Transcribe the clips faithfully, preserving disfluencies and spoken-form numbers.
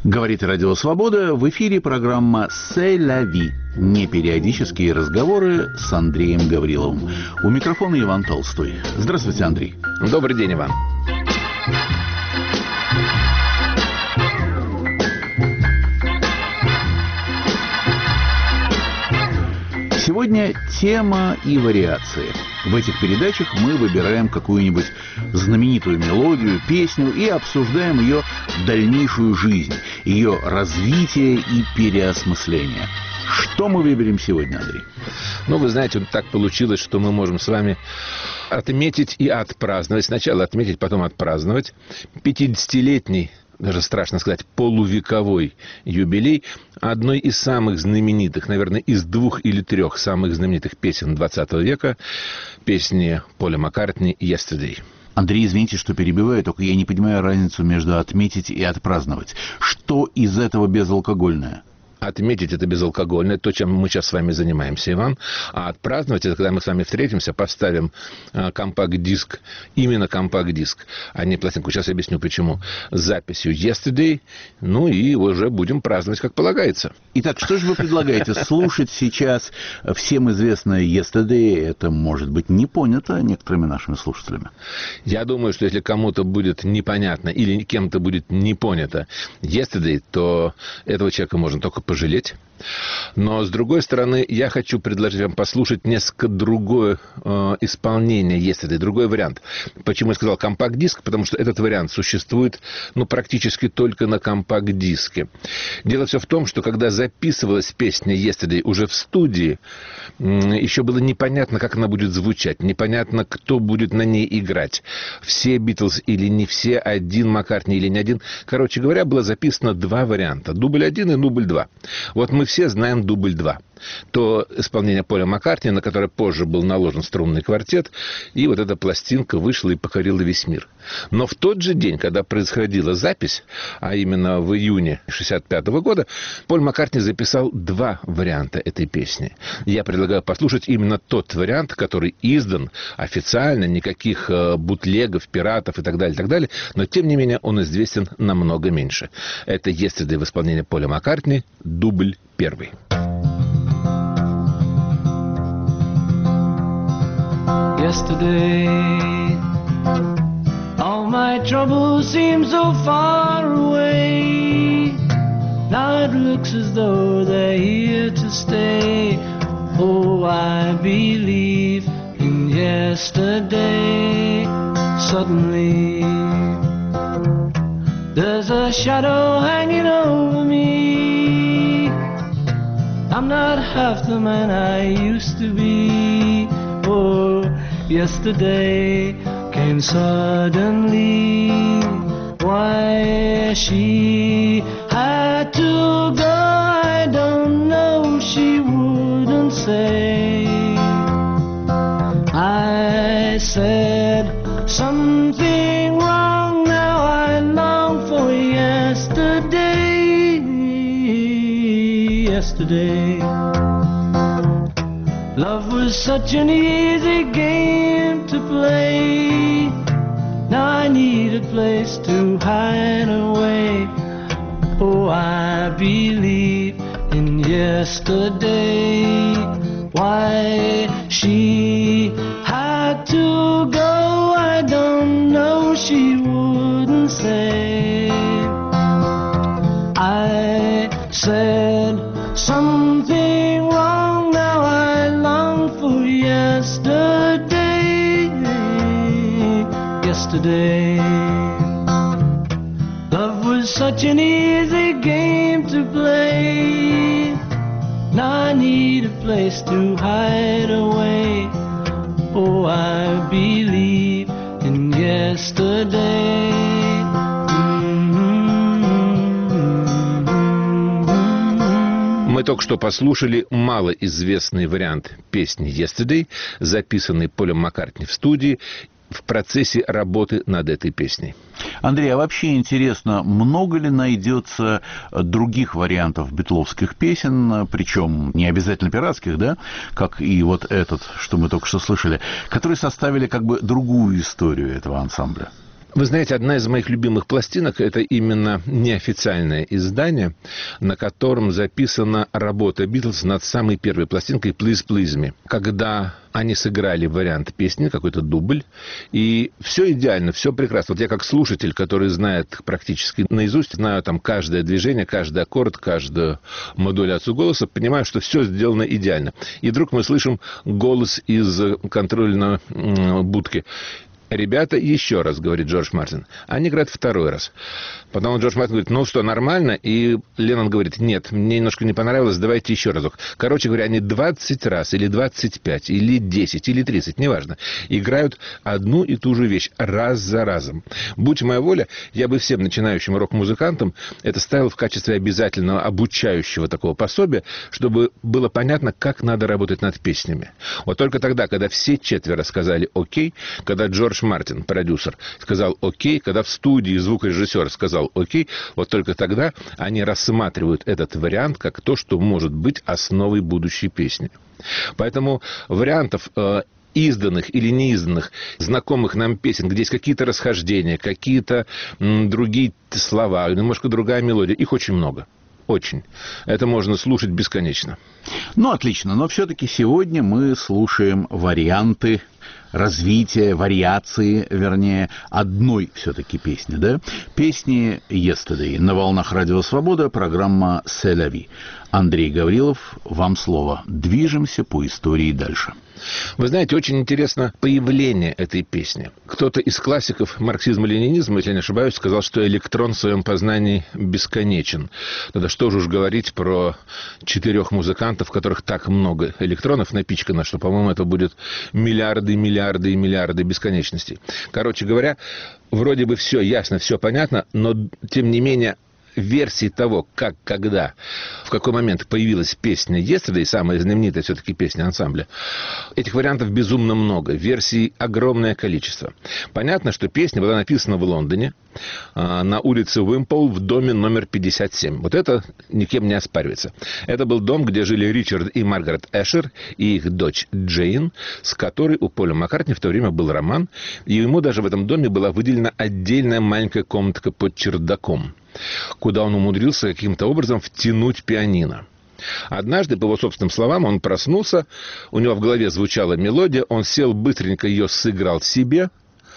Говорит Радио Свобода. В эфире программа «C'est la vie». Непериодические разговоры с Андреем Гавриловым. У микрофона Иван Толстой. Здравствуйте, Андрей. Добрый день, Иван. Сегодня тема и вариации. В этих передачах мы выбираем какую-нибудь знаменитую мелодию, песню и обсуждаем ее дальнейшую жизнь, ее развитие и переосмысление. Что мы выберем сегодня, Андрей? Ну, вы знаете, вот так получилось, что мы можем с вами отметить и отпраздновать. Сначала отметить, потом отпраздновать пятидесятилетний, даже страшно сказать, полувековой юбилей одной из самых знаменитых, наверное, из двух или трех самых знаменитых песен двадцатого века, песни Поля Маккартни «Yesterday». Андрей, извините, что перебиваю, только я не понимаю разницу между отметить и отпраздновать. Что из этого безалкогольное? Отметить это безалкогольное, то, чем мы сейчас с вами занимаемся, Иван. А отпраздновать это, когда мы с вами встретимся, поставим э, компакт-диск, именно компакт-диск, а не пластинку. Сейчас я объясню, почему. С записью «Yesterday», ну и уже будем праздновать, как полагается. Итак, что же вы предлагаете? Слушать сейчас всем известное «Yesterday» это, может быть, не понято некоторыми нашими слушателями? Я думаю, что если кому-то будет непонятно или кем-то будет не понято «Yesterday», то этого человека можно только пожалеть. пожалеть. Но, с другой стороны, я хочу предложить вам послушать несколько другое э, исполнение, если это другой вариант. Почему я сказал компакт-диск? Потому что этот вариант существует, ну, практически только на компакт-диске. Дело все в том, что когда записывалась песня «Yesterday» уже в студии, э, еще было непонятно, как она будет звучать, непонятно, кто будет на ней играть. Все Битлз или не все, один Маккартни или не один. Короче говоря, было записано два варианта. Дубль один и дубль два. Вот мы все знаем дубль два. То исполнение Поля Маккартни, на которое позже был наложен струнный квартет, и вот эта пластинка вышла и покорила весь мир. Но в тот же день, когда происходила запись, а именно в июне шестьдесят пятого года, Поль Маккартни записал два варианта этой песни. Я предлагаю послушать именно тот вариант, который издан официально, никаких э, бутлегов, пиратов и так далее, и так далее, но тем не менее он известен намного меньше. Это «Yesterday» в исполнении Поля Маккартни, дубль первый. Yesterday, all my troubles seem so far away. Now it looks as though they're here to stay. Oh, I believe in yesterday. Suddenly, there's a shadow hanging over me. I'm not half the man I used to be. Oh, yesterday came suddenly. Why she had to go, I don't know, she wouldn't say. I said something wrong, now I long for yesterday. Yesterday, love was such an easy game to play. Now I need a place to hide away. Oh, I believe in yesterday. Why she had to go, I don't know, she wouldn't say. I said something wrong, now I long for yesterday. Yesterday, love was such an easy game to play. Now I need a place to hide away. Oh, I believe in yesterday. Мы только что послушали малоизвестный вариант песни «Yesterday», записанный Полем Маккартни в студии в процессе работы над этой песней. Андрей, а вообще интересно, много ли найдется других вариантов битловских песен, причем не обязательно пиратских, да, как и вот этот, что мы только что слышали, которые составили как бы другую историю этого ансамбля? Вы знаете, одна из моих любимых пластинок – это именно неофициальное издание, на котором записана работа Битлз над самой первой пластинкой «Please Please Me», когда они сыграли вариант песни, какой-то дубль, и все идеально, все прекрасно. Вот я как слушатель, который знает практически наизусть, знаю там каждое движение, каждый аккорд, каждую модуляцию голоса, понимаю, что все сделано идеально. И вдруг мы слышим голос из контрольной будки. «Ребята, еще раз», — говорит Джордж Мартин. Они играют второй раз. Потом Джордж Мартин говорит: ну что, нормально? И Леннон говорит: нет, мне немножко не понравилось, давайте еще разок. Короче говоря, они двадцать раз, или двадцать пять, или десять, или тридцать, неважно, играют одну и ту же вещь раз за разом. Будь моя воля, я бы всем начинающим рок-музыкантам это ставил в качестве обязательного обучающего такого пособия, чтобы было понятно, как надо работать над песнями. Вот только тогда, когда все четверо сказали «окей», когда Джордж Мартин, продюсер, сказал «окей», когда в студии звукорежиссер сказал «окей», вот только тогда они рассматривают этот вариант как то, что может быть основой будущей песни. Поэтому вариантов э, изданных или неизданных, знакомых нам песен, где есть какие-то расхождения, какие-то м, другие слова, немножко другая мелодия, их очень много. Очень. Это можно слушать бесконечно. Ну, отлично. Но все-таки сегодня мы слушаем варианты развития, вариации, вернее, одной все-таки песни, да? Песни «Yesterday». На волнах Радио Свобода, программа «C'est la vie». Андрей Гаврилов, вам слово. Движемся по истории дальше. Вы знаете, очень интересно появление этой песни. Кто-то из классиков марксизма-ленинизма, если я не ошибаюсь, сказал, что электрон в своем познании бесконечен. Тогда что же уж говорить про четырех музыкантов, в которых так много электронов напичкано, что, по-моему, это будет миллиарды, миллиарды и миллиарды бесконечностей. Короче говоря, вроде бы все ясно, все понятно, но, тем не менее, версии того, как, когда, в какой момент появилась песня «Yesterday», самая знаменитая все-таки песня ансамбля, этих вариантов безумно много, версий огромное количество. Понятно, что песня была написана в Лондоне, на улице Уимпол, в доме номер пятьдесят семь. Вот это никем не оспаривается. Это был дом, где жили Ричард и Маргарет Эшер и их дочь Джейн, с которой у Поля Маккартни в то время был роман, и ему даже в этом доме была выделена отдельная маленькая комнатка под чердаком, куда он умудрился каким-то образом втянуть пианино. Однажды, по его собственным словам, он проснулся, у него в голове звучала мелодия, он сел, быстренько ее сыграл себе,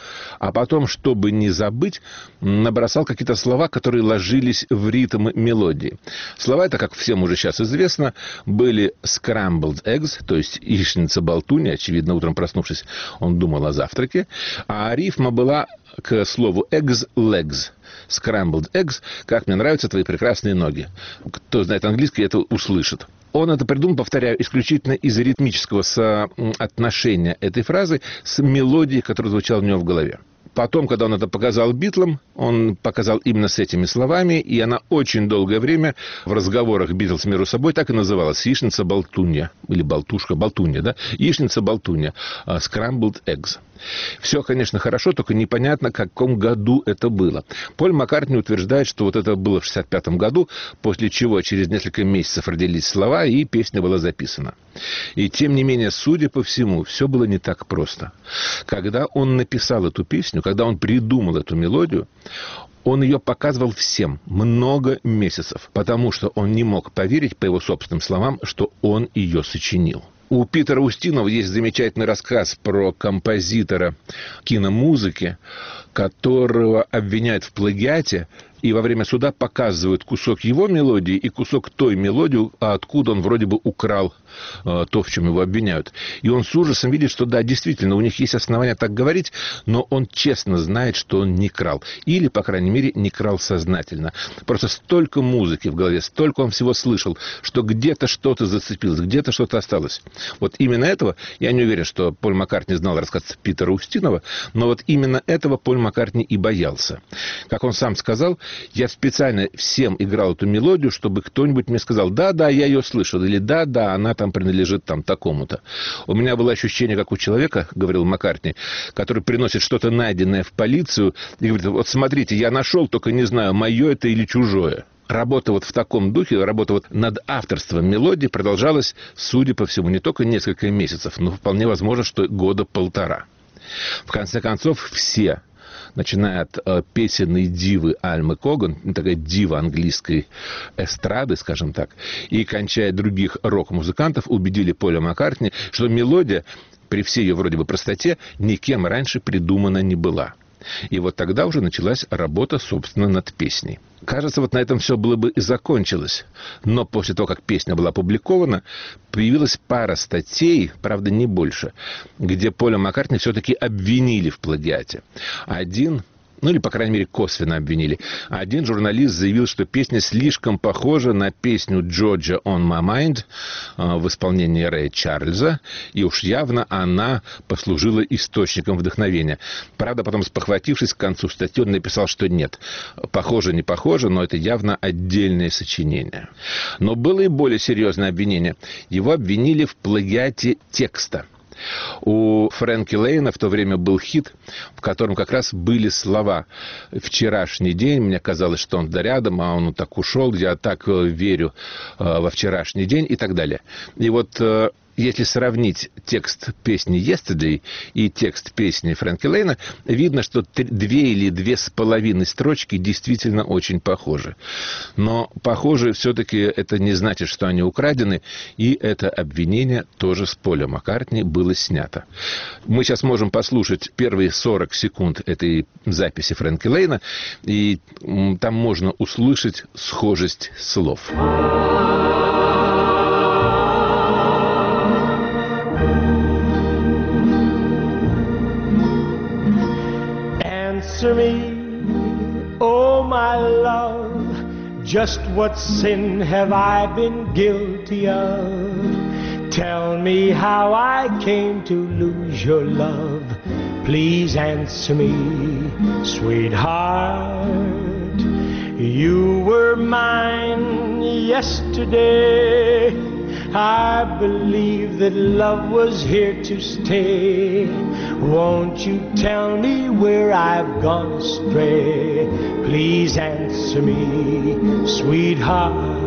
а потом, чтобы не забыть, набросал какие-то слова, которые ложились в ритм мелодии. Слова это, как всем уже сейчас известно, были scrambled eggs, то есть яичница-болтунья, очевидно, утром проснувшись, он думал о завтраке, а рифма была к слову eggs legs. Scrambled eggs, как мне нравятся твои прекрасные ноги. Кто знает английский, это услышит. Он это придумал, повторяю, исключительно из ритмического соотношения этой фразы с мелодией, которая звучала у него в голове. Потом, когда он это показал Битлам, он показал именно с этими словами, и она очень долгое время в разговорах Битлз между собой так и называлась: яичница-болтунья, или болтушка, болтунья, да? Яичница-болтунья, scrambled eggs. Все, конечно, хорошо, только непонятно, в каком году это было. Поль Маккартни утверждает, что вот это было в шестьдесят пятом году, после чего через несколько месяцев родились слова, и песня была записана. И тем не менее, судя по всему, все было не так просто. Когда он написал эту песню, когда он придумал эту мелодию, он ее показывал всем много месяцев, потому что он не мог поверить, по его собственным словам, что он ее сочинил. У Питера Устинова есть замечательный рассказ про композитора киномузыки, которого обвиняют в плагиате, и во время суда показывают кусок его мелодии и кусок той мелодии, откуда он вроде бы украл э, то, в чем его обвиняют. И он с ужасом видит, что да, действительно, у них есть основания так говорить, но он честно знает, что он не крал. Или, по крайней мере, не крал сознательно. Просто столько музыки в голове, столько он всего слышал, что где-то что-то зацепилось, где-то что-то осталось. Вот именно этого, я не уверен, что Поль Маккартни знал рассказ Питера Устинова, но вот именно этого Поль Маккартни и боялся. Как он сам сказал, я специально всем играл эту мелодию, чтобы кто-нибудь мне сказал: да-да, я ее слышал, или да-да, она там принадлежит там такому-то. У меня было ощущение, как у человека, говорил Маккартни, который приносит что-то найденное в полицию и говорит: вот смотрите, я нашел, только не знаю, мое это или чужое. Работа вот в таком духе, работа вот над авторством мелодии продолжалась, судя по всему, не только несколько месяцев, но вполне возможно, что года полтора. В конце концов, все начиная от э, песенной дивы Альмы Коган, такая дива английской эстрады, скажем так, и кончая других рок-музыкантов, убедили Поля Маккартни, что мелодия, при всей ее вроде бы простоте, никем раньше придумана не была. И вот тогда уже началась работа, собственно, над песней. Кажется, вот на этом все было бы и закончилось. Но после того, как песня была опубликована, появилась пара статей, правда, не больше, где Поля Маккартни все-таки обвинили в плагиате. Один... Ну, или, по крайней мере, косвенно обвинили. Один журналист заявил, что песня слишком похожа на песню «Georgia on my mind» в исполнении Рэя Чарльза, и уж явно она послужила источником вдохновения. Правда, потом, спохватившись к концу статьи, он написал, что нет. Похоже, не похоже, но это явно отдельное сочинение. Но было и более серьезное обвинение. Его обвинили в плагиате текста. У Фрэнки Лейна в то время был хит, в котором как раз были слова «Вчерашний день», мне казалось, что он да рядом, а он так ушел, я так верю во вчерашний день и так далее. И вот если сравнить текст песни «Yesterday» и текст песни Фрэнки Лейна, видно, что две или две с половиной строчки действительно очень похожи. Но похожи все-таки это не значит, что они украдены, и это обвинение тоже с Поля Маккартни было снято. Мы сейчас можем послушать первые сорок секунд этой записи Фрэнки Лейна, и там можно услышать схожесть слов. Answer me, oh my love, just what sin have I been guilty of? Tell me how I came to lose your love. Please answer me, sweetheart. You were mine yesterday. I believe that love was here to stay. Won't you tell me where I've gone astray? Please answer me, sweetheart.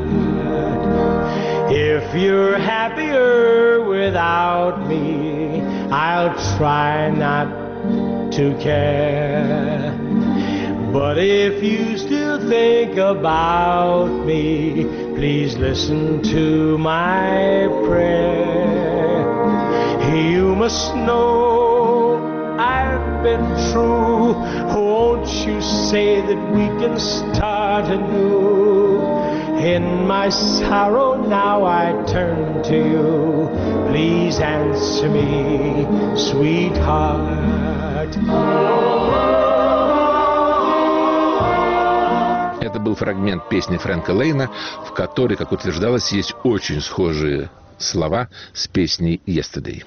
If you're happier without me, I'll try not to care. But if you still think about me, please listen to my prayer. You must know I've been true. Won't you say that we can start anew? In my sorrow now I turn to you. Please answer me, sweetheart. Это был фрагмент песни Фрэнка Лейна, в которой, как утверждалось, есть очень схожие слова с песней «Yesterday».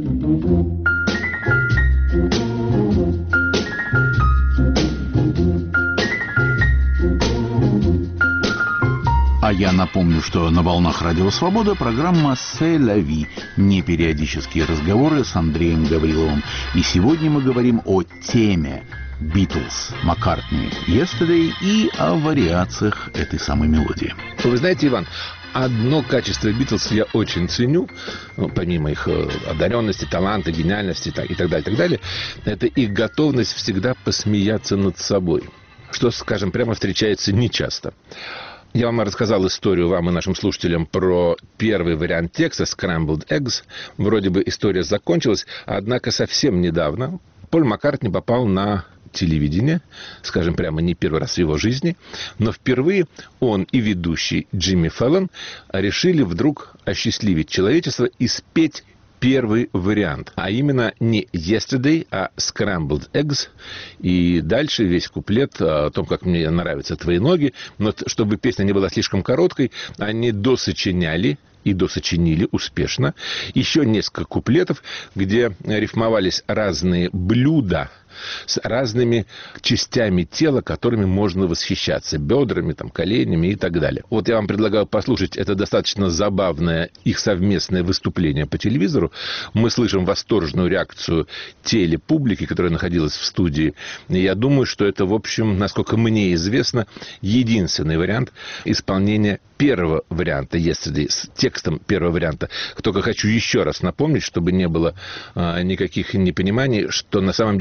А я напомню, что на волнах Радио Свобода программа «C'est la vie», непериодические разговоры с Андреем Гавриловым. И сегодня мы говорим о теме Битлз, Маккартни, «Yesterday» и о вариациях этой самой мелодии. Вы знаете, Иван, одно качество Битлз я очень ценю, ну, помимо их одаренности, таланта, гениальности и так, и так далее, и так далее, это их готовность всегда посмеяться над собой, что, скажем, прямо встречается нечасто. Я вам рассказал историю, вам и нашим слушателям, про первый вариант текста «Scrambled Eggs». Вроде бы история закончилась, однако совсем недавно Поль Маккартни попал на телевидение, скажем прямо, не первый раз в его жизни, но впервые он и ведущий Джимми Фэллон решили вдруг осчастливить человечество и спеть первый вариант, а именно не «Yesterday», а «Scrambled Eggs». И дальше весь куплет о том, как мне нравятся твои ноги. Но чтобы песня не была слишком короткой, они досочиняли и досочинили успешно еще несколько куплетов, где рифмовались разные блюда с разными частями тела, которыми можно восхищаться. Бедрами, там, коленями и так далее. Вот я вам предлагаю послушать это достаточно забавное их совместное выступление по телевизору. Мы слышим восторженную реакцию телепублики, которая находилась в студии. И я думаю, что это, в общем, насколько мне известно, единственный вариант исполнения первого варианта «Yesterday», с текстом первого варианта. Только хочу еще раз напомнить, чтобы не было а, никаких непониманий, что на самом деле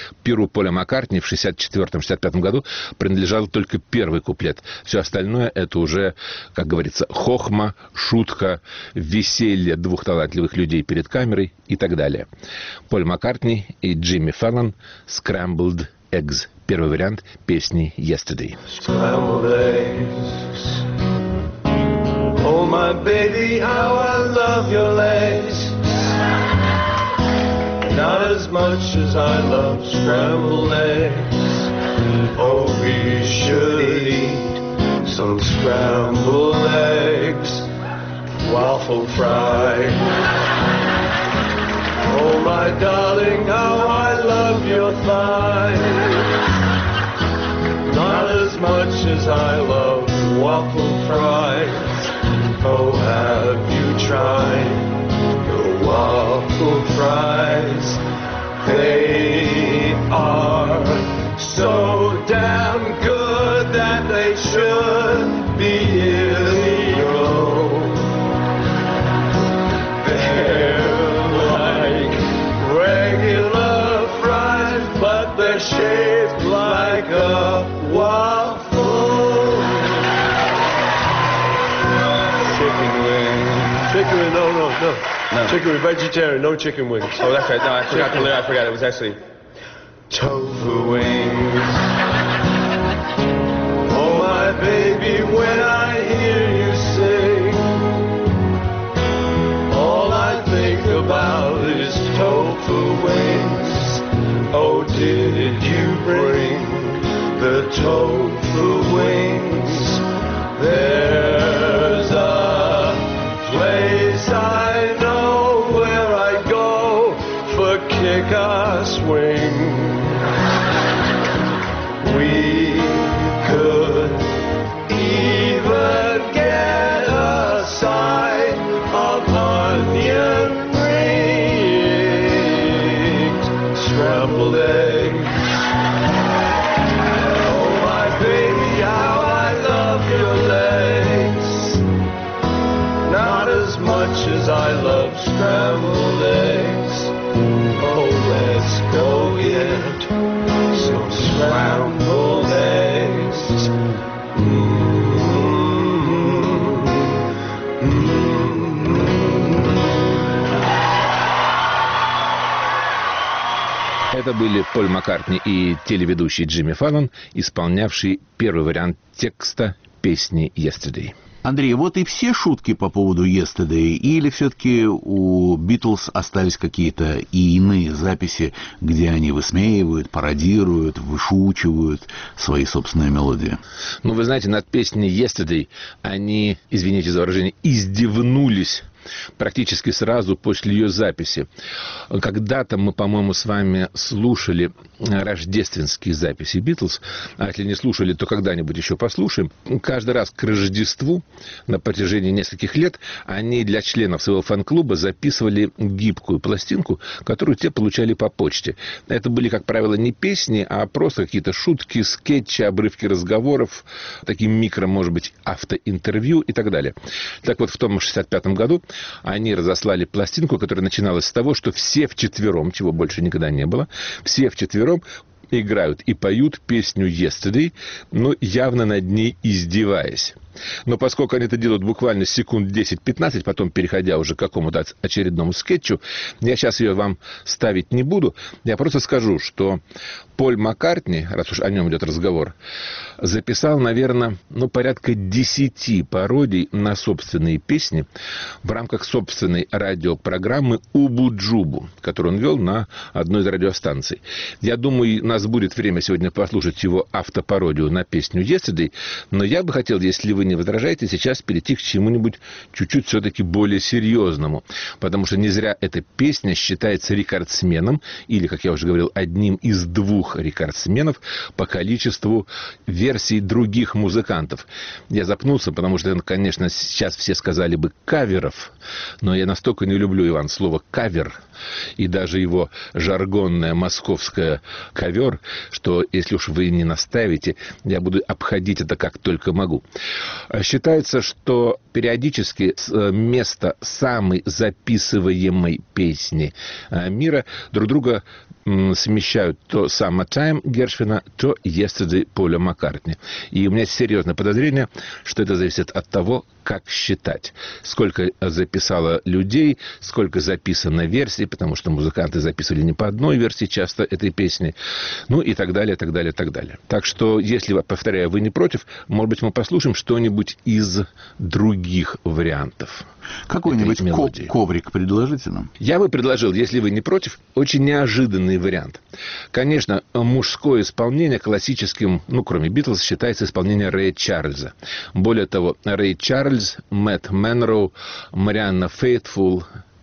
перу Поля Маккартни в шестьдесят четвёртом — шестьдесят пятом году принадлежал только первый куплет. Все остальное — это уже, как говорится, хохма, шутка, веселье двух талантливых людей перед камерой и так далее. Поль Маккартни и Джимми Фэллон «Scrambled Eggs». Первый вариант песни «Yesterday». Scrambled eggs. Oh, my baby, how I love your legs. Not as much as I love scrambled eggs. Oh, we should eat some scrambled eggs, waffle fry. Oh, my darling, how I love your thighs. Not as much as I love waffle fries. Oh, have you tried the waffle fries? They are so damn good that they should be illegal. They're like regular fries, but they're shaped like a waffle. Chicken wing. Chicken wing, no, no, no. No. Chicken wing, vegetarian, no chicken wings. Oh, that's right. No, I forgot the lyric. I forgot. It was actually Tofu wings. Oh, my baby, when I hear you sing, all I think about is tofu wings. Oh, did you bring the tofu wings? There's a place I know where I go for kick-ass wings. We could even get a side of onion rings, scrambled eggs. Oh, my baby, how I love your legs. Not as much as I love scrambled eggs. Oh, let's go get some scrambled eggs. Это были Поль Маккартни и телеведущий Джимми Фэллон, исполнявший первый вариант текста песни «Yesterday». Андрей, вот и все шутки по поводу «Yesterday», или все-таки у «Битлз» остались какие-то и иные записи, где они высмеивают, пародируют, вышучивают свои собственные мелодии? Ну, вы знаете, над песней «Yesterday» они, извините за выражение, издевнулись практически сразу после ее записи. Когда-то мы, по-моему, с вами слушали рождественские записи «Битлз», а если не слушали, то когда-нибудь еще послушаем. Каждый раз к Рождеству на протяжении нескольких лет они для членов своего фан-клуба записывали гибкую пластинку, которую те получали по почте. Это были, как правило, не песни, а просто какие-то шутки, скетчи, обрывки разговоров, такие микро, может быть, автоинтервью и так далее. Так вот, в том шестьдесят пятом году они разослали пластинку, которая начиналась с того, что все вчетвером, чего больше никогда не было, все вчетвером играют и поют песню «Yesterday», но явно над ней издеваясь. Но поскольку они это делают буквально секунд десять-пятнадцать, потом переходя уже к какому-то очередному скетчу, я сейчас ее вам ставить не буду. Я просто скажу, что Поль Маккартни, раз уж о нем идет разговор, записал, наверное, ну, порядка десяти пародий на собственные песни в рамках собственной радиопрограммы «Убу-Джубу», которую он вел на одной из радиостанций. Я думаю, у нас будет время сегодня послушать его автопародию на песню «Yesterday», но я бы хотел, если вы не возражаете, сейчас перейти к чему-нибудь чуть-чуть все-таки более серьезному. Потому что не зря эта песня считается рекордсменом, или, как я уже говорил, одним из двух рекордсменов по количеству версий других музыкантов. Я запнулся, потому что, конечно, сейчас все сказали бы каверов, но я настолько не люблю, Иван, слово кавер, и даже его жаргонное московское ковер упор, что если уж вы не наставите, я буду обходить это как только могу. Считается, что периодически место самой записываемой песни мира друг друга смещают то «Summertime» Гершвина, то «Yesterday» Поля Маккартни. И у меня серьезное подозрение, что это зависит от того, как считать. Сколько записало людей, сколько записано версий, потому что музыканты записывали не по одной версии часто этой песни, ну и так далее, так далее, так далее. Так что, если, повторяю, вы не против, может быть, мы послушаем что-нибудь из других вариантов. Какой-нибудь ко- коврик предложите нам? Я бы предложил, если вы не против, очень неожиданный вариант. Конечно, мужское исполнение классическим, ну, кроме Битлз, считается исполнение Рэя Чарльза. Более того, Рэй Чарльз, Мэтт Монроу, Марианна Фейтфул,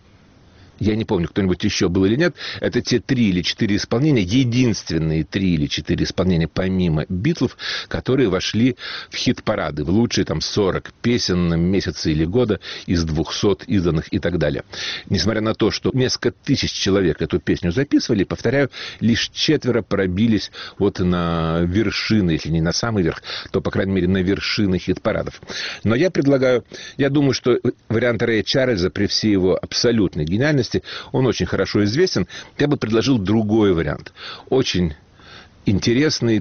я не помню, кто-нибудь еще был или нет, это те три или четыре исполнения, единственные три или четыре исполнения помимо Битлов, которые вошли в хит-парады, в лучшие там сорок песен месяца или года из двухсот изданных и так далее. Несмотря на то, что несколько тысяч человек эту песню записывали, повторяю, лишь четверо пробились вот на вершины, если не на самый верх, то, по крайней мере, на вершины хит-парадов. Но я предлагаю, я думаю, что вариант Рэя Чарльза при всей его абсолютной гениальности, он очень хорошо известен. Я бы предложил другой вариант. Очень интересный,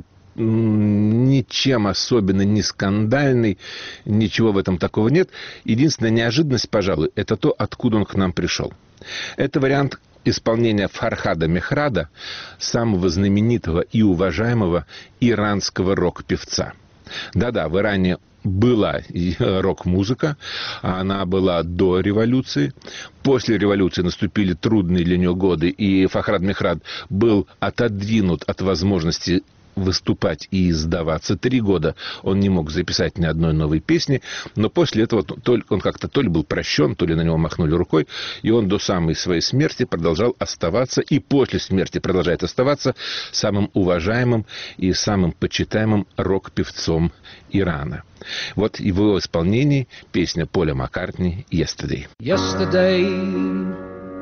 ничем особенно не скандальный, ничего в этом такого нет. Единственная неожиданность, пожалуй, это то, откуда он к нам пришел. Это вариант исполнения Фархада Мехрада, самого знаменитого и уважаемого иранского рок-певца. Да-да, в Иране была рок-музыка, она была до революции. После революции наступили трудные для нее годы, и Фархад Мехрад был отодвинут от возможности выступать и издаваться. Три года он не мог записать ни одной новой песни, но после этого он как-то то ли был прощен, то ли на него махнули рукой, и он до самой своей смерти продолжал оставаться, и после смерти продолжает оставаться самым уважаемым и самым почитаемым рок-певцом Ирана. Вот в его исполнении песня Поля Маккартни «Yesterday». Yesterday.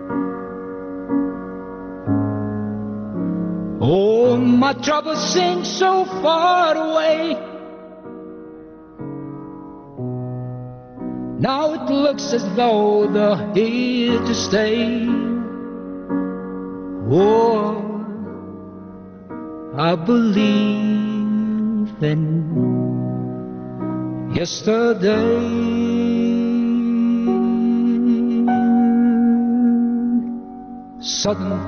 Oh, my troubles seem so far away. Now it looks as though they're here to stay. Oh, I believe in yesterday. Suddenly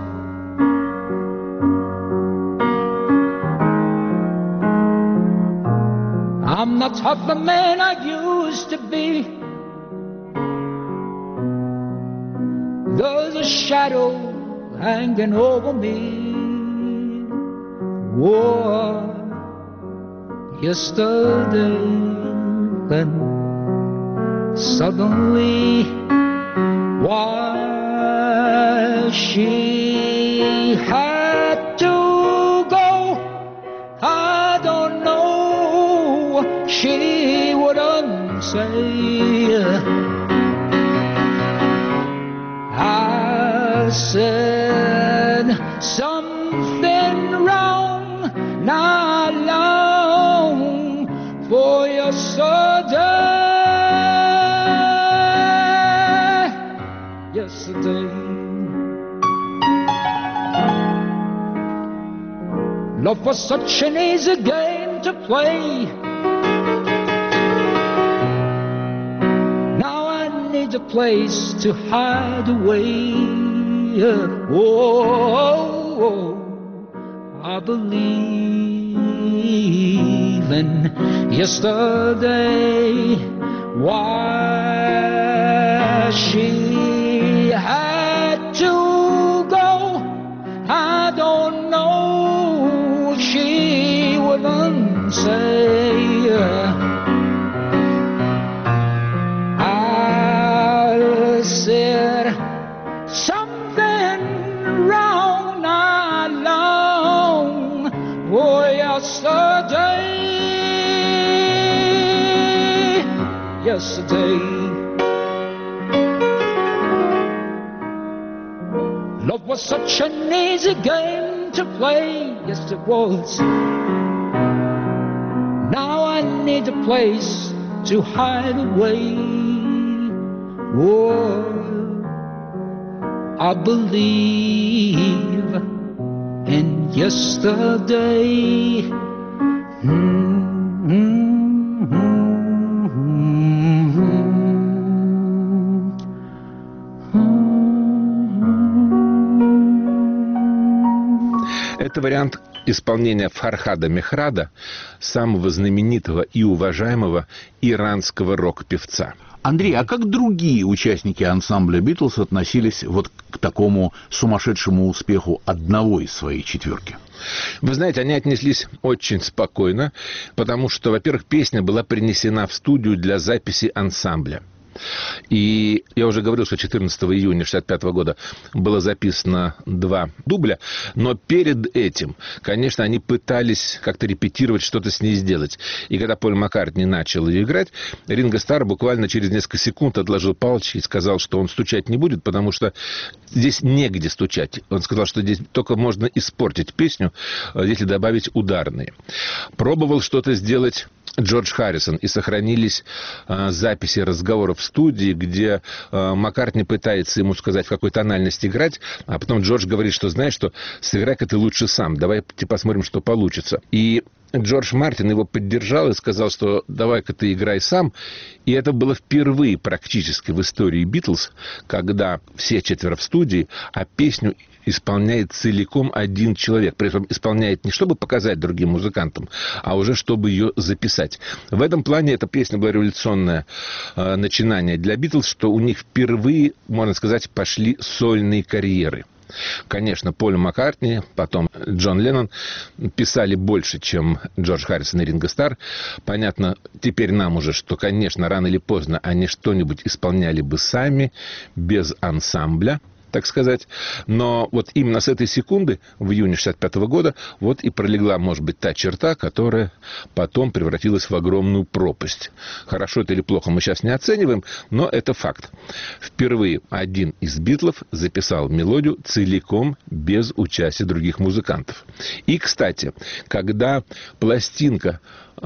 I'm not half the man I used to be. There's a shadow hanging over me. Oh, yesterday, then suddenly, while she had to go, I don't know. She wouldn't say. I said something wrong, not long for yesterday. Yesterday. Love was such an easy game to play. A place to hide away. Oh, I believe in yesterday. Why she had to go, I don't know. She wouldn't say. Said something wrong, not long for yesterday. Yesterday. Love was such an easy game to play, yes it was. Now I need a place to hide away. Oh, I believe in yesterday. Mm-hmm. Это вариант исполнения Фархада Мехрада, самого знаменитого и уважаемого иранского рок-певца. Андрей, а как другие участники ансамбля «Битлз» относились вот к такому сумасшедшему успеху одного из своей четверки? Вы знаете, они отнеслись очень спокойно, потому что, во-первых, песня была принесена в студию для записи ансамбля. И я уже говорил, что четырнадцатого июня шестьдесят пятого года было записано два дубля, но перед этим, конечно, они пытались как-то репетировать, что-то с ней сделать. И когда Поль Маккартни начал ее играть, Ринго Старр буквально через несколько секунд отложил палочки и сказал, что он стучать не будет, потому что здесь негде стучать. Он сказал, что здесь только можно испортить песню, если добавить ударные. Пробовал что-то сделать Джордж Харрисон, и сохранились э, записи разговоров в студии, где э, Маккартни пытается ему сказать, в какой тональности играть, а потом Джордж говорит, что знаешь, что сыграй-ка ты лучше сам, давай посмотрим, что получится. И Джордж Мартин его поддержал и сказал, что давай-ка ты играй сам. И это было впервые практически в истории Битлз, когда все четверо в студии, а песню исполняет целиком один человек. При этом исполняет не чтобы показать другим музыкантам, а уже чтобы ее записать. В этом плане эта песня была революционное э, начинание для Битлз, что у них впервые, можно сказать, пошли сольные карьеры. Конечно, Поль Маккартни, потом Джон Леннон писали больше, чем Джордж Харрисон и Ринго Старр. Понятно теперь нам уже, что, конечно, рано или поздно они что-нибудь исполняли бы сами, без ансамбля, так сказать. Но вот именно с этой секунды, в июне шестьдесят пятого года, вот и пролегла, может быть, та черта, которая потом превратилась в огромную пропасть. Хорошо это или плохо мы сейчас не оцениваем, но это факт. Впервые один из Битлов записал мелодию целиком без участия других музыкантов. И, кстати, когда пластинка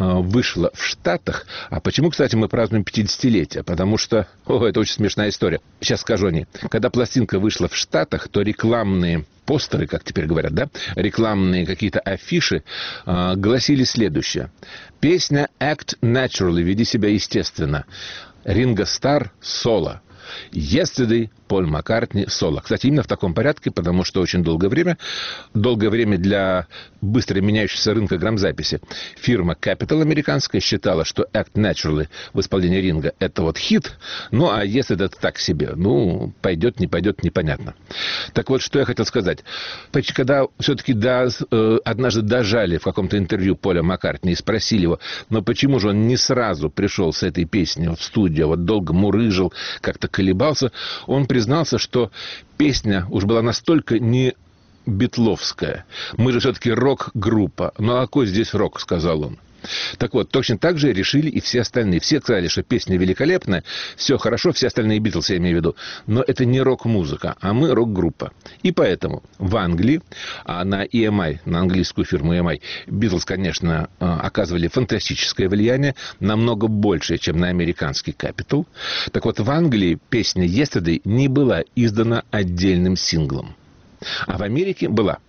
вышла в Штатах. А почему, кстати, мы празднуем пятидесятилетие? Потому что... О, это очень смешная история. Сейчас скажу о ней. Когда пластинка вышла в Штатах, то рекламные постеры, как теперь говорят, да, рекламные какие-то афиши э, гласили следующее. Песня «Act Naturally», «Веди себя естественно». Ринго Старр соло. Yesterday, Поль Маккартни, соло. Кстати, именно в таком порядке, потому что очень долгое время, долгое время для быстро меняющегося рынка грамзаписи, фирма Capitol американская считала, что Act Naturally в исполнении Ринго — это вот хит, ну, а если это так себе, ну, пойдет, не пойдет, непонятно. Так вот, что я хотел сказать. Когда все-таки до, э, однажды дожали в каком-то интервью Поля Маккартни и спросили его, но почему же он не сразу пришел с этой песней в студию, а вот долго мурыжил, как-то колебался, он признался, что песня уж была настолько не битловская. Мы же все-таки рок-группа. Ну, а какой здесь рок, сказал он. Так вот, точно так же решили и все остальные. Все сказали, что песня великолепная, все хорошо, все остальные Битлз, я имею в виду. Но это не рок-музыка, а мы рок-группа. И поэтому в Англии, а на и эм ай, на английскую фирму и эм ай, Битлз, конечно, оказывали фантастическое влияние, намного большее, чем на американский Capitol. Так вот, в Англии песня «Yesterday» не была издана отдельным синглом. А в Америке была.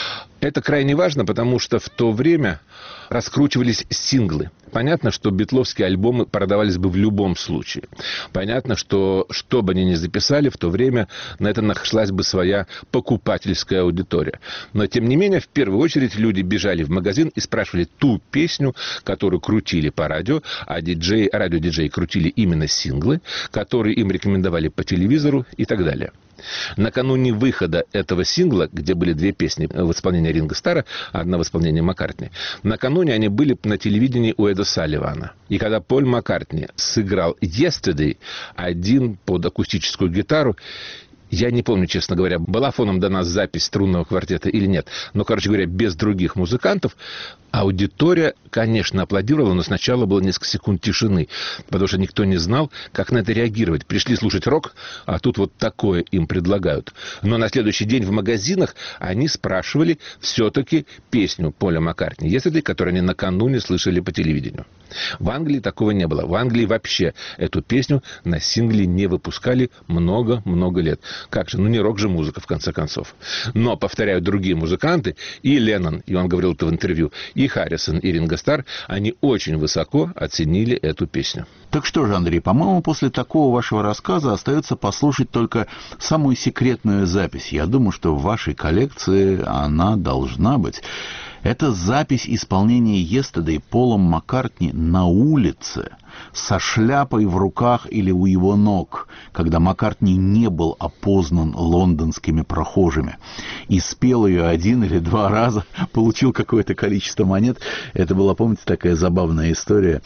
Это крайне важно, потому что в то время раскручивались синглы. Понятно, что битловские альбомы продавались бы в любом случае. Понятно, что что бы они ни записали, в то время на это нашлась бы своя покупательская аудитория. Но, тем не менее, в первую очередь люди бежали в магазин и спрашивали ту песню, которую крутили по радио, а диджеи, радиодиджеи крутили именно синглы, которые им рекомендовали по телевизору и так далее. Накануне выхода этого сингла, где были две песни в исполнении Ринго Старра, одна в исполнении Маккартни, накануне они были на телевидении у Эда Салливана. И когда Поль Маккартни сыграл «Yesterday» один под акустическую гитару, Я не помню, честно говоря, была фоном до нас запись струнного квартета или нет. Но, короче говоря, без других музыкантов аудитория, конечно, аплодировала, но сначала было несколько секунд тишины, потому что никто не знал, как на это реагировать. Пришли слушать рок, а тут вот такое им предлагают. Но на следующий день в магазинах они спрашивали все-таки песню Поля Маккартни, «Yesterday», которую они накануне слышали по телевидению. В Англии такого не было. В Англии вообще эту песню на сингле не выпускали много-много лет. Как же? Ну, не рок-же-музыка, в конце концов. Но, повторяю, другие музыканты, и Леннон, и он говорил это в интервью, и Харрисон, и Ринго Старр, они очень высоко оценили эту песню. Так что же, Андрей, по-моему, после такого вашего рассказа остается послушать только самую секретную запись. Я думаю, что в вашей коллекции она должна быть. Это запись исполнения «Yesterday» Полом Маккартни на улице, со шляпой в руках или у его ног, когда Маккартни не был опознан лондонскими прохожими. И спел ее один или два раза, получил какое-то количество монет. Это была, помните, такая забавная история,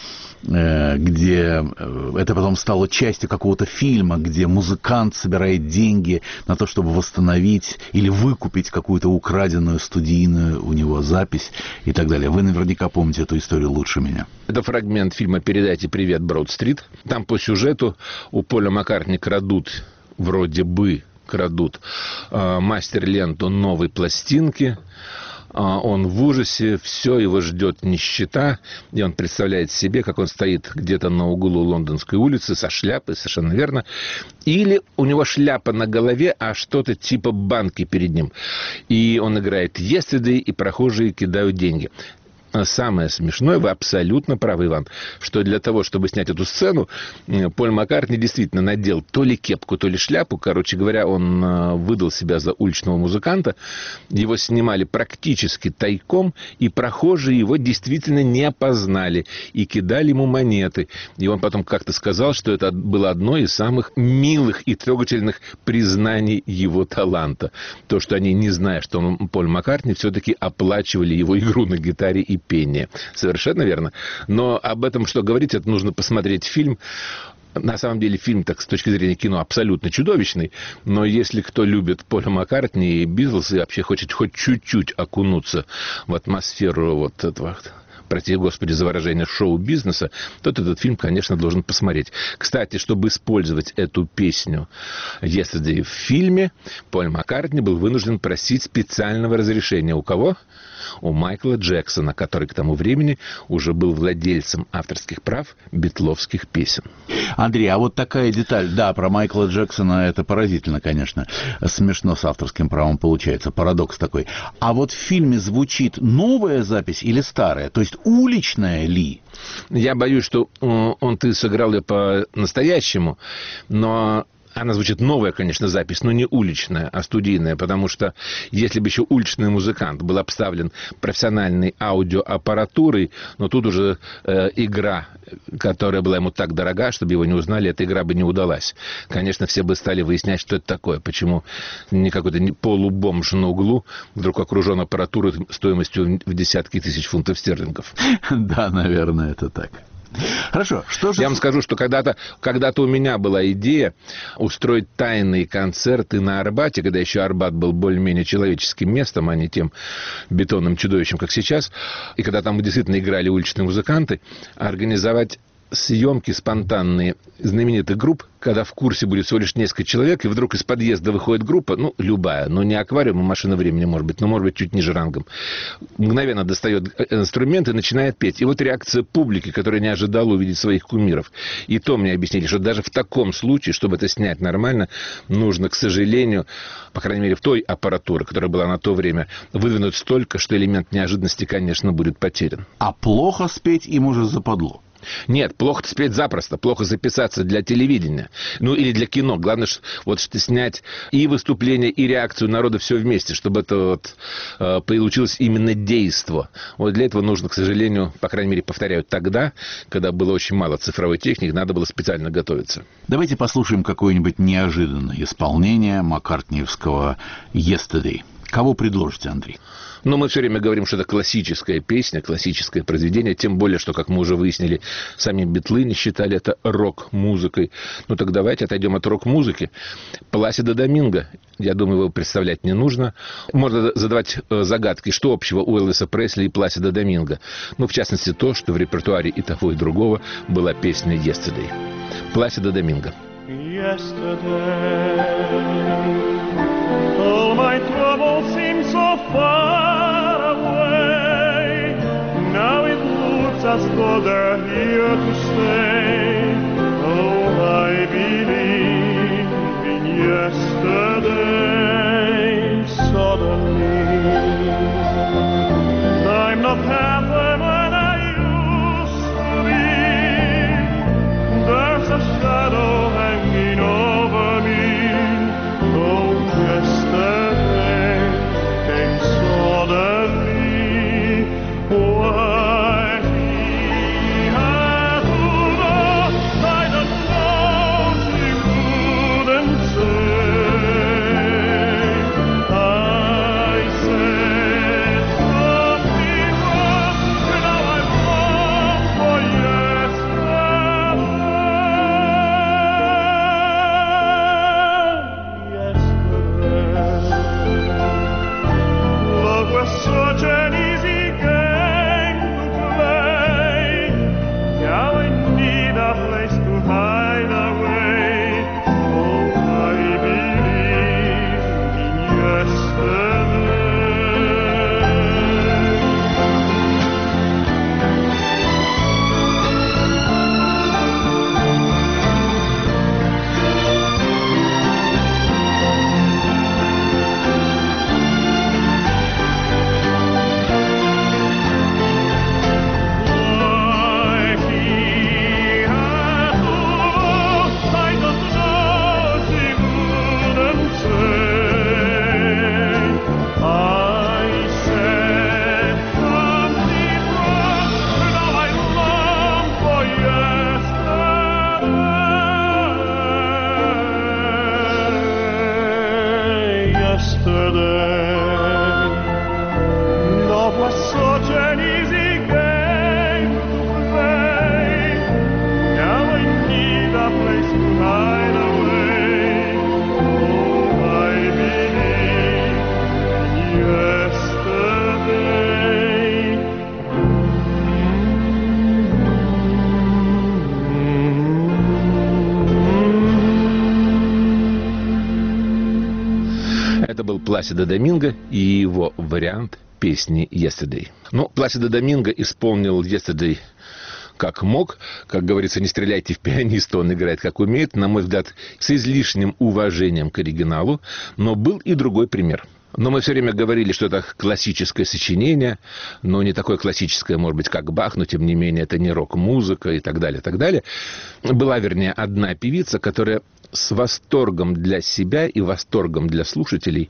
где это потом стало частью какого-то фильма, где музыкант собирает деньги на то, чтобы восстановить или выкупить какую-то украденную студийную у него запись и так далее. Вы наверняка помните эту историю лучше меня. Это фрагмент фильма «Передайте привет, Брод-стрит». Там по сюжету у Поля Маккартни крадут, вроде бы крадут, э, мастер-ленту новой пластинки. Он в ужасе, все, его ждет нищета, и он представляет себе, как он стоит где-то на углу Лондонской улицы со шляпой, совершенно верно, или у него шляпа на голове, а что-то типа банки перед ним, и он играет «Yesterday», и прохожие кидают деньги. Самое смешное, вы абсолютно правы, Иван, что для того, чтобы снять эту сцену, Поль Маккартни действительно надел то ли кепку, то ли шляпу. Короче говоря, он выдал себя за уличного музыканта. Его снимали практически тайком, и прохожие его действительно не опознали и кидали ему монеты. И он потом как-то сказал, что это было одно из самых милых и трогательных признаний его таланта. То, что они, не зная, что он Поль Маккартни, все-таки оплачивали его игру на гитаре и пение. Совершенно верно. Но об этом что говорить, это нужно посмотреть фильм. На самом деле фильм, так, с точки зрения кино, абсолютно чудовищный. Но если кто любит Поля Маккартни и Битлз и вообще хочет хоть чуть-чуть окунуться в атмосферу вот этого, прости господи за выражение, шоу-бизнеса, то этот фильм, конечно, должен посмотреть. Кстати, чтобы использовать эту песню «Yesterday» в фильме, Поль Маккартни был вынужден просить специального разрешения. У кого? У Майкла Джексона, который к тому времени уже был владельцем авторских прав битловских песен. Андрей, а вот такая деталь, да, про Майкла Джексона, это поразительно, конечно. Смешно с авторским правом получается, парадокс такой. А вот в фильме звучит новая запись или старая? То есть уличная ли? Я боюсь, что он ты сыграл ее по-настоящему, но... Она звучит новая, конечно, запись, но не уличная, а студийная, потому что если бы еще уличный музыкант был обставлен профессиональной аудиоаппаратурой, но тут уже э, игра, которая была ему так дорога, чтобы его не узнали, эта игра бы не удалась. Конечно, все бы стали выяснять, что это такое, почему не какой-то полубомж на углу вдруг окружен аппаратурой стоимостью в десятки тысяч фунтов стерлингов. Да, наверное, это так. Хорошо, что же... Я вам скажу, что когда-то, когда-то у меня была идея устроить тайные концерты на Арбате, когда еще Арбат был более-менее человеческим местом, а не тем бетонным чудовищем, как сейчас, и когда там действительно играли уличные музыканты, организовать съемки спонтанные знаменитых групп, когда в курсе будет всего лишь несколько человек, и вдруг из подъезда выходит группа, ну, любая, но не «Аквариум», а «Машина времени», может быть, но, может быть, чуть ниже рангом, мгновенно достает инструмент и начинает петь. И вот реакция публики, которая не ожидала увидеть своих кумиров. И то мне объяснили, что даже в таком случае, чтобы это снять нормально, нужно, к сожалению, по крайней мере, в той аппаратуре, которая была на то время, выдвинуть столько, что элемент неожиданности, конечно, будет потерян. А плохо спеть им уже западло? Нет, плохо спеть запросто, плохо записаться для телевидения, ну или для кино. Главное, что, вот, что снять и выступление, и реакцию народа все вместе, чтобы это вот, э, получилось именно действо. Вот для этого нужно, к сожалению, по крайней мере, повторяю, тогда, когда было очень мало цифровой техники, надо было специально готовиться. Давайте послушаем какое-нибудь неожиданное исполнение маккартниевского «Yesterday». Кого предложите, Андрей? Но мы все время говорим, что это классическая песня, классическое произведение, тем более, что, как мы уже выяснили, сами Битлы не считали это рок-музыкой. Ну так давайте отойдем от рок-музыки. Пласидо Доминго, я думаю, его представлять не нужно. Можно задавать загадки, что общего у Элвиса Пресли и Пласидо Доминго. Ну, в частности, то, что в репертуаре и того, и другого была песня «Yesterday». Пласидо Доминго. All my troubles seem so far away. Now it looks as though they're here to stay. Oh, I believe in yesterday. Suddenly, I'm not half the man I used to be. There's a shadow hanging over me. Oh, yesterday came suddenly. Why he had to go, I don't know, she wouldn't say. I said something wrong, and now I'm wrong for such an easy game to play. Now I need a place to hide away. Oh, I believe in yesterday. Пласидо Доминго и его вариант песни «Yesterday». Ну, Пласидо Доминго исполнил «Yesterday» как мог. Как говорится, не стреляйте в пианиста, он играет как умеет. На мой взгляд, с излишним уважением к оригиналу. Но был и другой пример. Но мы все время говорили, что это классическое сочинение, но не такое классическое, может быть, как Бах, но тем не менее это не рок-музыка и так далее, и так далее. Была, вернее, одна певица, которая с восторгом для себя и восторгом для слушателей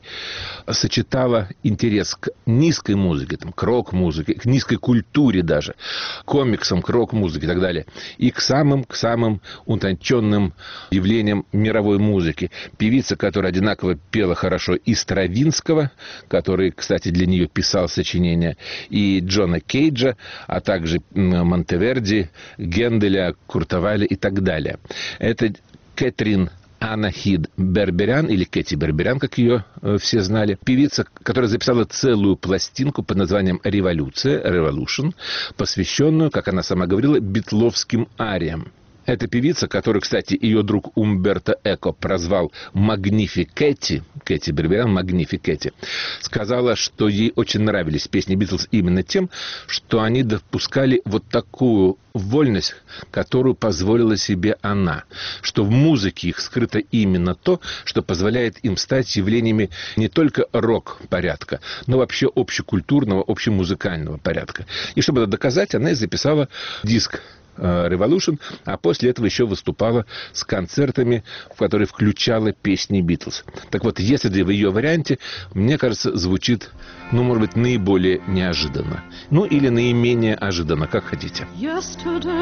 сочетала интерес к низкой музыке, там, к рок-музыке, к низкой культуре даже, к комиксам, к рок-музыке и так далее, и к самым, к самым утонченным явлениям мировой музыки. Певица, которая одинаково пела хорошо и Стравинского, который, кстати, для нее писал сочинения, и Джона Кейджа, а также Монтеверди, Генделя, Курта Вайля и так далее. Это Кэтрин Анахид Берберян, или Кэти Берберян, как ее э, все знали, певица, которая записала целую пластинку под названием «Революция», «Revolution», посвященную, как она сама говорила, битловским ариям. Эта певица, которую, кстати, ее друг Умберто Эко прозвал «Магнификетти», Кэти Берберян, «Магнификетти», сказала, что ей очень нравились песни Битлз именно тем, что они допускали вот такую вольность, которую позволила себе она, что в музыке их скрыто именно то, что позволяет им стать явлениями не только рок-порядка, но вообще общекультурного, общемузыкального порядка. И чтобы это доказать, она и записала диск Revolution, а после этого еще выступала с концертами, в которые включала песни Битлз. Так вот, «Yesterday» в ее варианте, мне кажется, звучит, ну, может быть, наиболее неожиданно. Ну, или наименее ожиданно, как хотите. Yesterday,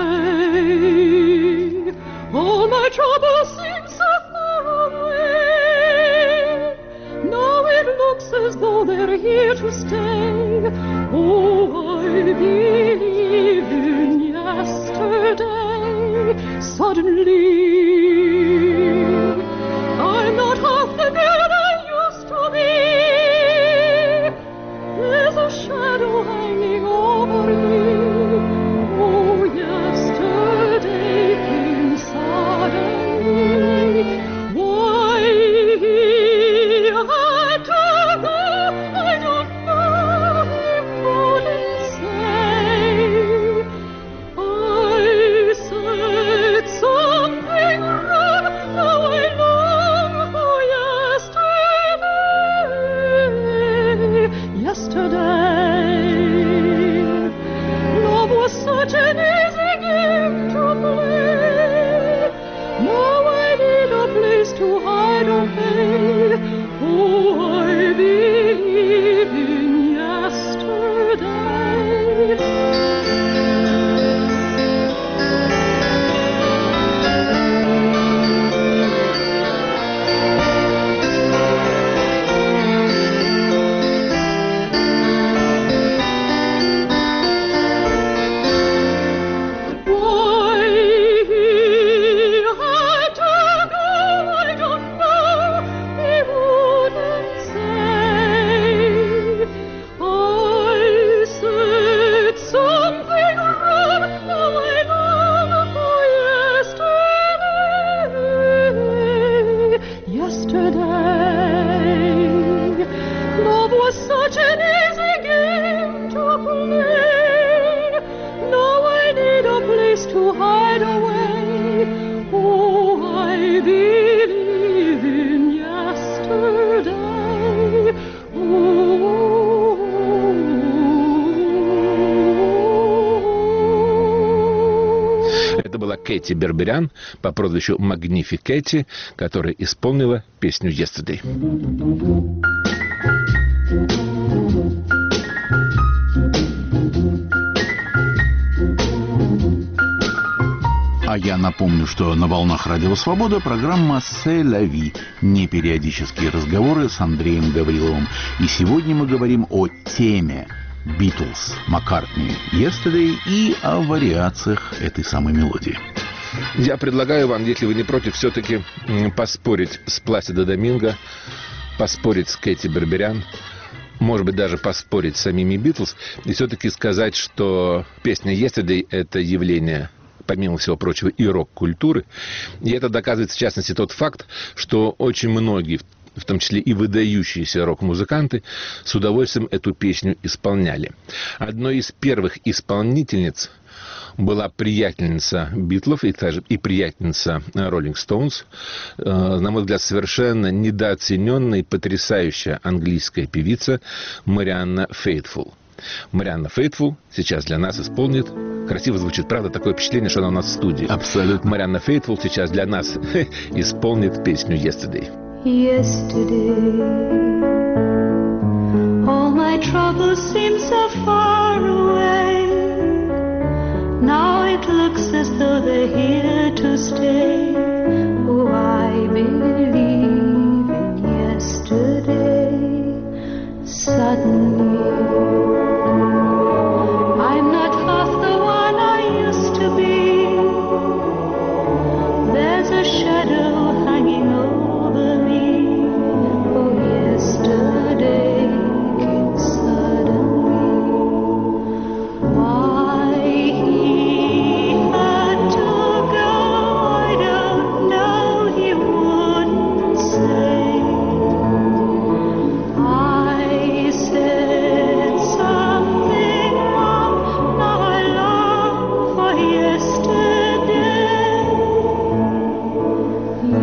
all my troubles seem so far away. Now it looks looks as though they're here to stay. Oh, I believe in yesterday. Suddenly, I'm not half the girl I used to be. There's a shadow hanging over me. Oh, yesterday came suddenly. Why he had to go, I don't know, he couldn't say. I said something wrong, now I long for yesterday. Yesterday, love was such an easy game to play. Now I need a place to hide away. Oh, I believe in yesterday. Why he had to go, I don't know, he wouldn't say. I said something wrong, now I long for yesterday. Yesterday, love was such an easy game to play. Now I need a place to hide away. Oh, I believe in yesterday. Это была Кэти Берберян по прозвищу Magnificat, которая исполнила песню «Yesterday». А я напомню, что на волнах Радио Свобода программа «C'est la vie» – непериодические разговоры с Андреем Гавриловым. И сегодня мы говорим о теме Битлз, Маккартни, «Yesterday» и о вариациях этой самой мелодии. Я предлагаю вам, если вы не против, все-таки поспорить с Пласидо Доминго, поспорить с Кэти Берберян, может быть, даже поспорить с самими Битлз, и все-таки сказать, что песня «Yesterday» — это явление, помимо всего прочего, и рок-культуры. И это доказывает, в частности, тот факт, что очень многие, в том числе и выдающиеся рок-музыканты, с удовольствием эту песню исполняли. Одной из первых исполнительниц была приятельница Битлов и, также, и приятельница Роллинг Стоунс, э, на мой взгляд, совершенно недооцененная и потрясающая английская певица Марианна Фейтфул. Марианна Фейтфул сейчас для нас исполнит. Красиво звучит, правда? Такое впечатление, что она у нас в студии. Абсолютно. Марианна Фейтфул сейчас для нас исполнит песню «Yesterday». Yesterday, all my troubles seem so far away. Now it looks as though they're here to stay. Oh, I believe in yesterday. Suddenly, I'm not half the one I used to be. There's a shadow hanging over me. Oh, yesterday came suddenly. Why he had to go, I don't know, he wouldn't say. I said something wrong, now I long for yesterday.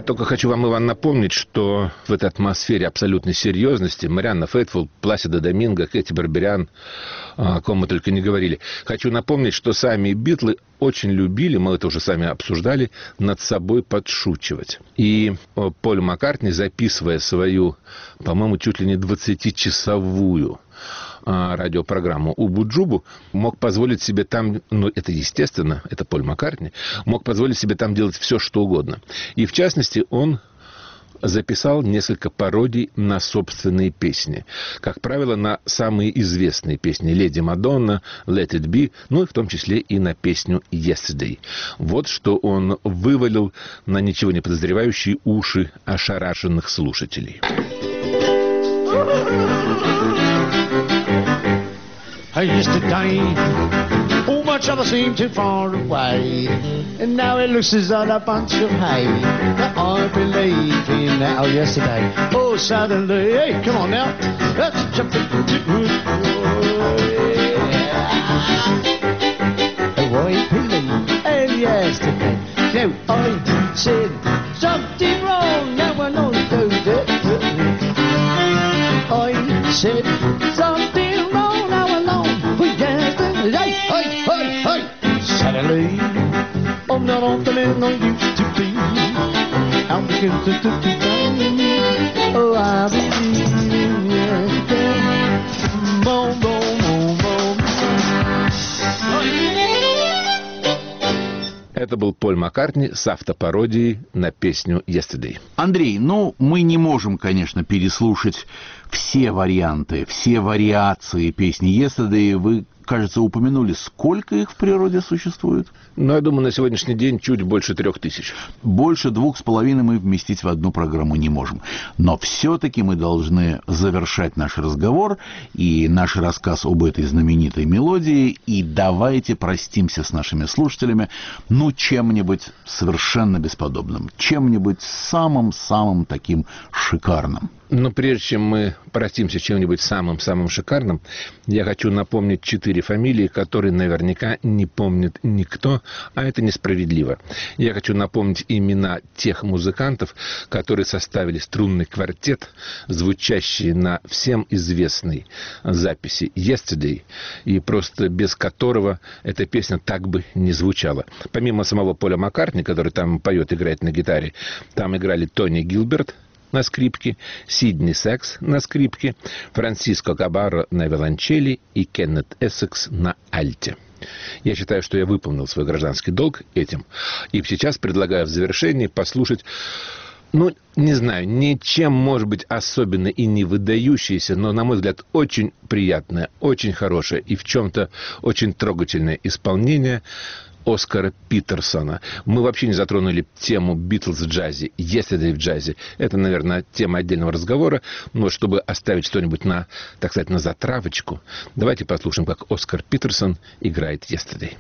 Я только хочу вам, Иван, напомнить, что в этой атмосфере абсолютной серьезности Марианна Фейтфул, Пласидо Доминго, Кэти Барберян, о ком мы только не говорили. Хочу напомнить, что сами Битлы очень любили, мы это уже сами обсуждали, над собой подшучивать. И Поль Маккартни, записывая свою, по-моему, чуть ли не двадцатичасовую радиопрограмму «Убу-Джубу», мог позволить себе там, ну, это естественно, это Поль Маккартни, мог позволить себе там делать все, что угодно. И, в частности, он записал несколько пародий на собственные песни. Как правило, на самые известные песни «Леди Мадонна», «Let It Be», ну и в том числе и на песню «Yesterday». Вот что он вывалил на ничего не подозревающие уши ошарашенных слушателей. Yesterday, all my troubles seem too far away, and now it looks as though a bunch of hay that I believe in that. Oh, yesterday, oh, suddenly, hey, come on now, let's jump into oh, I believe in yesterday. Now I said something wrong, now I know do that. I said something wrong. Hey, hey, hey, hey! Suddenly, I'm not on the man I used to be. I'm beginning to do the oh, I believe in you. Boom, boom, boom, boom. Это был Поль Маккартни с автопародией на песню «Yesterday». Андрей, ну, мы не можем, конечно, переслушать все варианты, все вариации песни «Yesterday». Вы, кажется, упомянули, сколько их в природе существует? Ну, я думаю, на сегодняшний день чуть больше трех тысяч. Больше двух с половиной мы вместить в одну программу не можем. Но все-таки мы должны завершать наш разговор и наш рассказ об этой знаменитой мелодии. И давайте простимся с нашими слушателями, ну, чем-нибудь совершенно бесподобным, чем-нибудь самым-самым таким шикарным. Но прежде чем мы простимся чем-нибудь самым-самым шикарным, я хочу напомнить четыре фамилии, которые наверняка не помнит никто, а это несправедливо. Я хочу напомнить имена тех музыкантов, которые составили струнный квартет, звучащий на всем известной записи «Yesterday», и просто без которого эта песня так бы не звучала. Помимо самого Поля Маккартни, который там поет, играет на гитаре, там играли Тони Гилберт на скрипке, Сидни Секс на скрипке, Франсиско Габаро на виолончели и Кеннет Эссекс на альте. Я считаю, что я выполнил свой гражданский долг этим. И сейчас предлагаю в завершении послушать, ну, не знаю, ничем, может быть, особенно и не выдающееся, но, на мой взгляд, очень приятное, очень хорошее и в чем-то очень трогательное исполнение Оскара Питерсона. Мы вообще не затронули тему «Битлз в джазе», «Yesterday» в джазе. Это, наверное, тема отдельного разговора, но чтобы оставить что-нибудь на, так сказать, на затравочку, давайте послушаем, как Оскар Питерсон играет «Yesterday».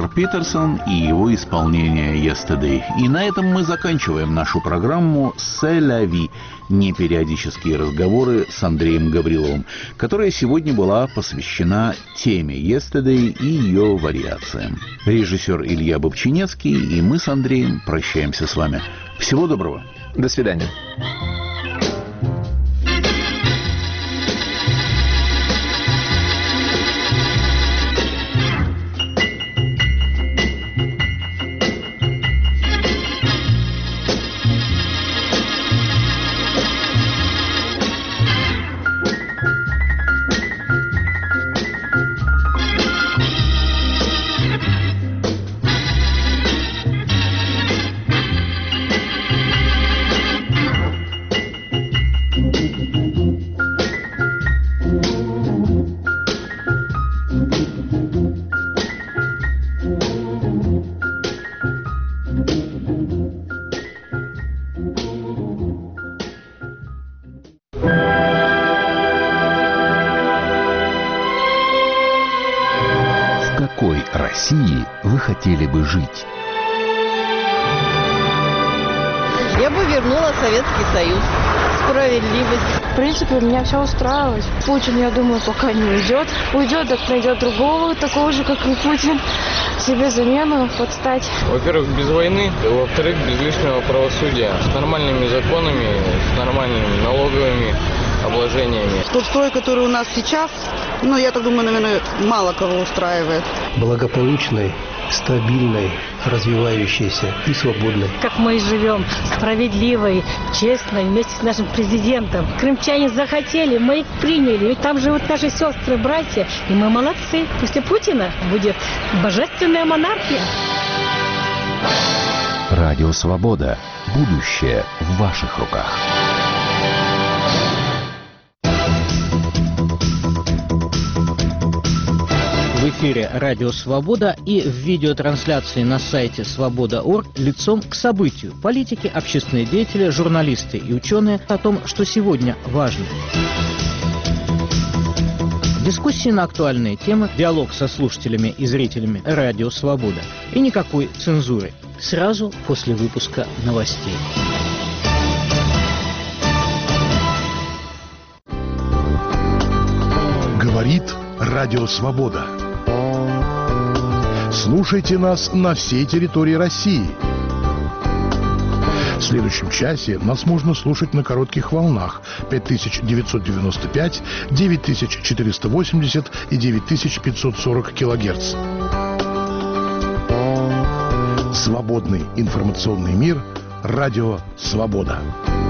Егор Питерсон и его исполнение «Yesterday». И на этом мы заканчиваем нашу программу «C'est la vie», непериодические разговоры с Андреем Гавриловым, которая сегодня была посвящена теме «Yesterday» и ее вариациям. Режиссер Илья Бобчинецкий и мы с Андреем прощаемся с вами. Всего доброго. До свидания. России вы хотели бы жить? Я бы вернула Советский Союз. Справедливость. В принципе, меня все устраивает. Путин, я думаю, пока не уйдет. Уйдет, так найдет другого, такого же, как и Путин. Себе замену подстать. Во-первых, без войны. Во-вторых, без лишнего правосудия. С нормальными законами, с нормальными налоговыми обложениями. Тот строй, который у нас сейчас, ну, я так думаю, наверное, мало кого устраивает. Благополучной, стабильной, развивающейся и свободной. Как мы и живем, справедливой, честной, вместе с нашим президентом. Крымчане захотели, мы их приняли. Ведь там живут наши сестры, братья, и мы молодцы. После Путина будет божественная монархия. Радио «Свобода». Будущее в ваших руках. В эфире «Радио Свобода» и в видеотрансляции на сайте свобода точка орг лицом к событию. Политики, общественные деятели, журналисты и ученые о том, что сегодня важно. Дискуссии на актуальные темы, диалог со слушателями и зрителями «Радио Свобода». И никакой цензуры. Сразу после выпуска новостей. Говорит «Радио Свобода». Слушайте нас на всей территории России. В следующем часе нас можно слушать на коротких волнах пять тысяч девятьсот девяносто пять, девять тысяч четыреста восемьдесят и девять тысяч пятьсот сорок килогерц. Свободный информационный мир. Радио «Свобода».